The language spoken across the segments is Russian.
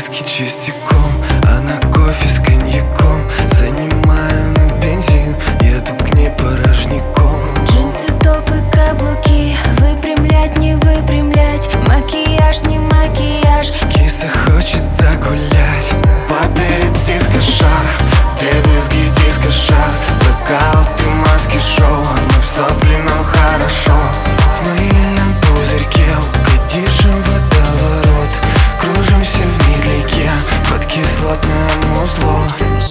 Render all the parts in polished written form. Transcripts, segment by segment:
виски чистяком, а на кофе с коньяком. Занимаю на бензин, еду к ней порожняком. Джинсы, топы, каблуки, выпрямлять, не выпрямлять, макияж, не макияж. Киса хочет загулять, падает диско-шар, вдребезги диско-шар. Блэкаут и маски-шоу, а мы в сопли, нам хорошо. В мыльном пузырьке, угодившем в водоворот, кружимся в медляке под кислотное музло.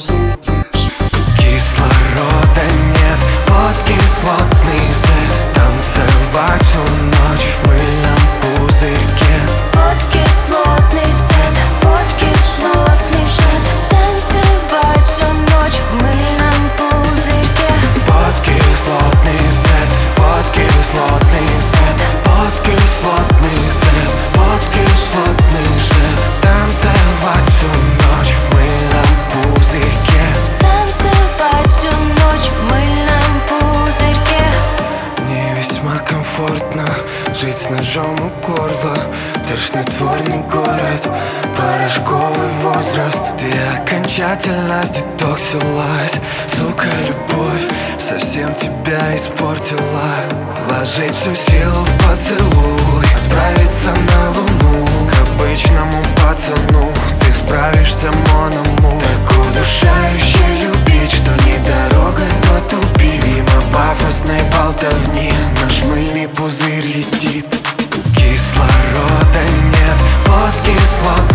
Кислорода нет, под кислотный сет. Танцевать всю ночь в мыльном пузырьке. Под кислотный сет, под кислотный сет. Танцевать всю ночь в мыльном пузырьке. Под кислотный сет, под кислотный сет. Под кислотный сет, под кислотный сет. Танцевать всю ночь в мыльном пузырьке. Танцевать всю ночь в мыльном пузырьке. Мне весьма комфортно жить с ножом у горла. Тошнотворный город, порошковый возраст. Ты окончательно сдетоксилась, сука, любовь совсем тебя испортила. Вложить всю силу в поцелуй, отправиться на луну. К обычному пацану ты справишься, mon-amour. Так удушающе любить, что не дорога, то тупик. Мимо пафосной болтовни наш мыльный пузырь летит. Кислорода нет, под кислотой